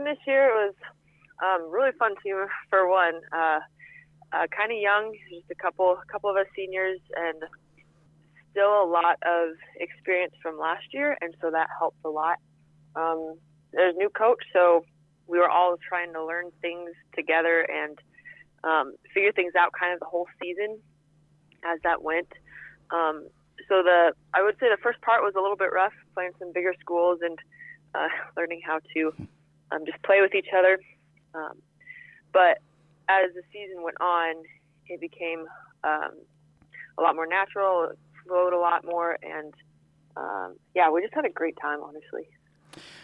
this year. It was really fun team for one. Kind of young, just a couple of us seniors, and still a lot of experience from last year, and so that helps a lot. There's a new coach, so we were all trying to learn things together and figure things out kind of the whole season as that went. So I would say the first part was a little bit rough, playing some bigger schools and learning how to just play with each other. But as the season went on, it became a lot more natural, it flowed a lot more, and we just had a great time, honestly.